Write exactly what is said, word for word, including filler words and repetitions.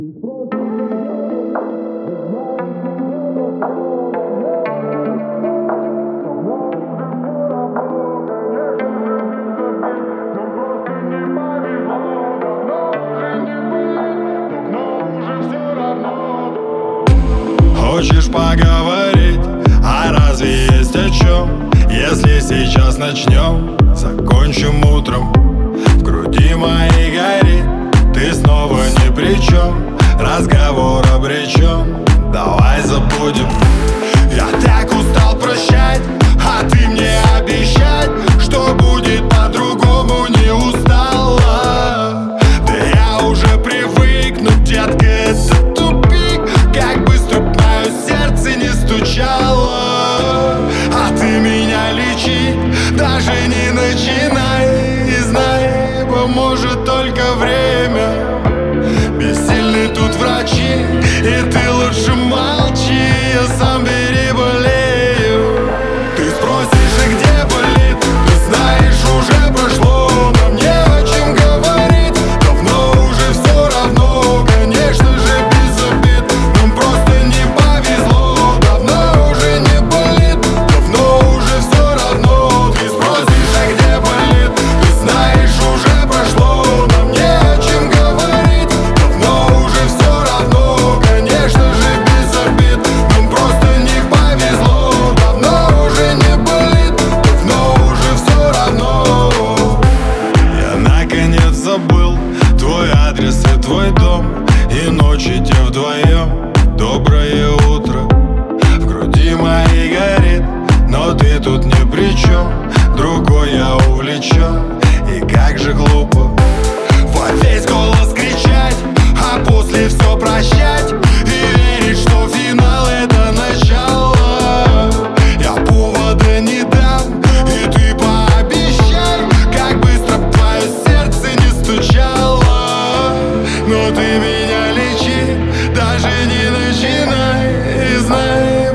Хочешь поговорить? А разве есть о чем? Если сейчас начнем, закончим утром. В груди моей горит, ты снова ни при чем. Разговор обречен, давай забудем. Я так устал прощать, а ты мне обещать, что будет по-другому, не устала. Да я уже привык, но, детка, это тупик. Как быстро б мое сердце не стучало. А ты меня лечи, даже не начинай. И знай, поможет только время. Бессильны тут врачи, и ты лучше молчи. Я сам переболею. Ты спросишь, и где болит? Ты знаешь, уже прошло. Нам не о чем говорить. Давно уже все равно, конечно же, без обид. Нам просто не повезло. Давно уже не болит. Давно уже все равно. Ты спросишь, а где болит? Ты знаешь, уже прошло. Нам не о чем говорить. Давно уже все равно, конечно же, без обид. Нам просто не повезло. Давно уже не болит. Давно уже все равно. Я наконец забыл твой адрес и твой дом. И ночи те вдвоем. Доброе утро. В груди моей горит, но ты тут ни при чем. Другой я увлечен. И как же глупо во весь голос кричать, а после все прощать и верить, что финал это начало. Я повода не дам, и ты пообещай, как быстро б твое сердце не стучало. Но ты меня лечи, даже не начинай. И знай,